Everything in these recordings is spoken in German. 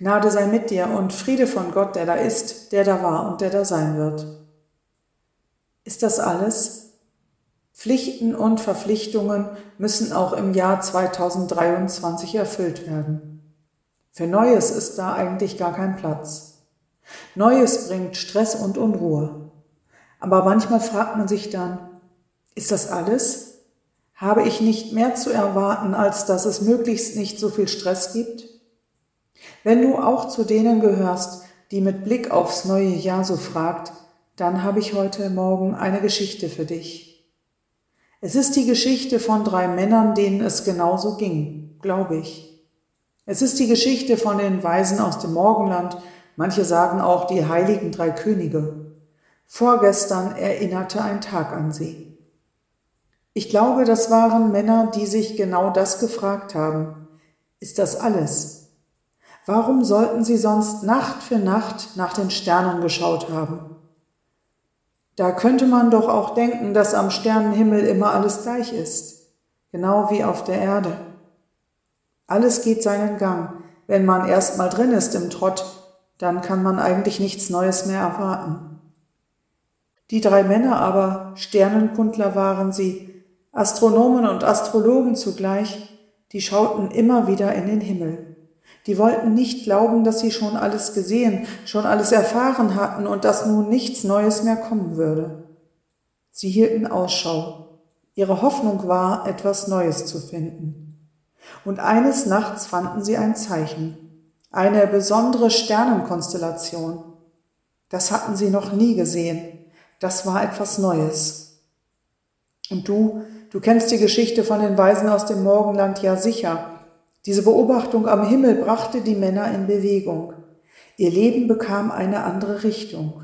Gnade sei mit dir und Friede von Gott, der da ist, der da war und der da sein wird. Ist das alles? Pflichten und Verpflichtungen müssen auch im Jahr 2023 erfüllt werden. Für Neues ist da eigentlich gar kein Platz. Neues bringt Stress und Unruhe. Aber manchmal fragt man sich dann, ist das alles? Habe ich nicht mehr zu erwarten, als dass es möglichst nicht so viel Stress gibt? Wenn du auch zu denen gehörst, die mit Blick aufs neue Jahr so fragt, dann habe ich heute Morgen eine Geschichte für dich. Es ist die Geschichte von 3 Männern, denen es genauso ging, glaube ich. Es ist die Geschichte von den Weisen aus dem Morgenland, manche sagen auch die heiligen 3 Könige. Vorgestern erinnerte ein Tag an sie. Ich glaube, das waren Männer, die sich genau das gefragt haben. Ist das alles? Warum sollten sie sonst Nacht für Nacht nach den Sternen geschaut haben? Da könnte man doch auch denken, dass am Sternenhimmel immer alles gleich ist, genau wie auf der Erde. Alles geht seinen Gang. Wenn man erst mal drin ist im Trott, dann kann man eigentlich nichts Neues mehr erwarten. Die 3 Männer aber, Sternenkundler waren sie, Astronomen und Astrologen zugleich, die schauten immer wieder in den Himmel. Die wollten nicht glauben, dass sie schon alles gesehen, schon alles erfahren hatten und dass nun nichts Neues mehr kommen würde. Sie hielten Ausschau. Ihre Hoffnung war, etwas Neues zu finden. Und eines Nachts fanden sie ein Zeichen, eine besondere Sternenkonstellation. Das hatten sie noch nie gesehen. Das war etwas Neues. Und du kennst die Geschichte von den Weisen aus dem Morgenland ja sicher. Diese Beobachtung am Himmel brachte die Männer in Bewegung. Ihr Leben bekam eine andere Richtung.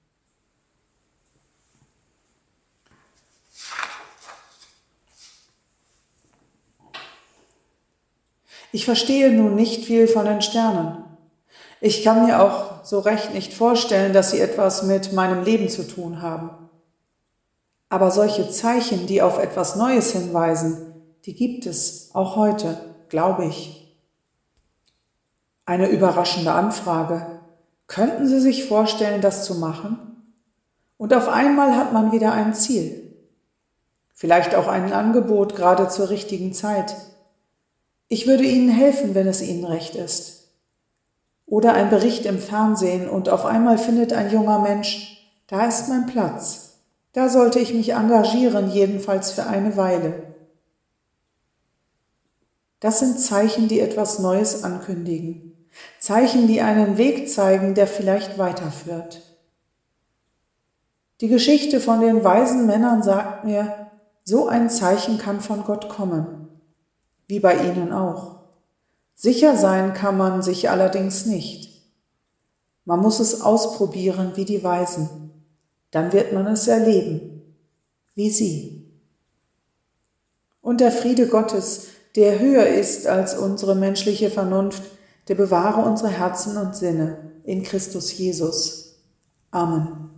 Ich verstehe nun nicht viel von den Sternen. Ich kann mir auch so recht nicht vorstellen, dass sie etwas mit meinem Leben zu tun haben. Aber solche Zeichen, die auf etwas Neues hinweisen, die gibt es auch heute, glaube ich. Eine überraschende Anfrage. Könnten Sie sich vorstellen, das zu machen? Und auf einmal hat man wieder ein Ziel. Vielleicht auch ein Angebot, gerade zur richtigen Zeit. Ich würde Ihnen helfen, wenn es Ihnen recht ist. Oder ein Bericht im Fernsehen und auf einmal findet ein junger Mensch, da ist mein Platz. Da sollte ich mich engagieren, jedenfalls für eine Weile. Das sind Zeichen, die etwas Neues ankündigen. Zeichen, die einen Weg zeigen, der vielleicht weiterführt. Die Geschichte von den weisen Männern sagt mir, so ein Zeichen kann von Gott kommen. Wie bei ihnen auch. Sicher sein kann man sich allerdings nicht. Man muss es ausprobieren wie die Weisen. Dann wird man es erleben, wie sie. Und der Friede Gottes, der höher ist als unsere menschliche Vernunft, der bewahre unsere Herzen und Sinne in Christus Jesus. Amen.